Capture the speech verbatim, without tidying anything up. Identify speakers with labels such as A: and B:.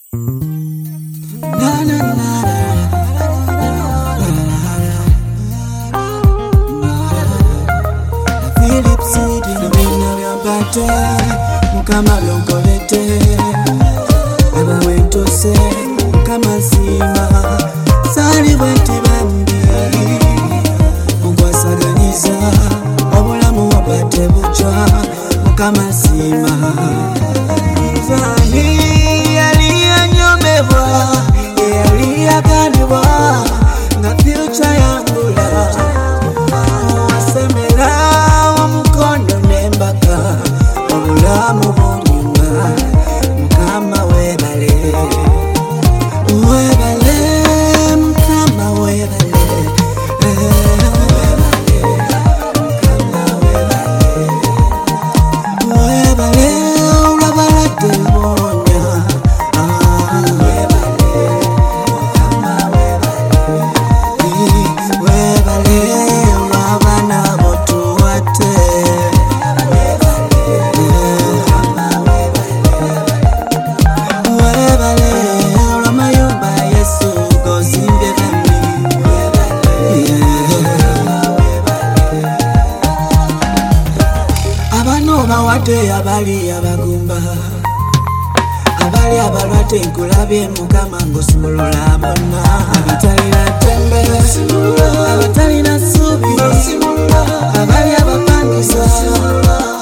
A: Na na na Philip Sidi Nabina Vyambate Mukama Vyonkolete Aba wentose Mukama Sima Sali wenti bambi Mugwasaganiza Obulamu wabate bucha Mukama Sima Fani Yaliya nyomebwa Yaliya kanibwa Nga future yambula Wasemela Wamukondo nembaka Obulamu bunyuma Mukama webale Webale Mukama webale Webale Ulabala temonya Webale Ulabana botuwate Webale Ulamayumba Yesu Gozimbe Bambi Abano bawate abali abagumba Abali abalwate nkulabye Mukama ngosumulula bonna Abatalina tembe Abatalina subi Abali abapangisa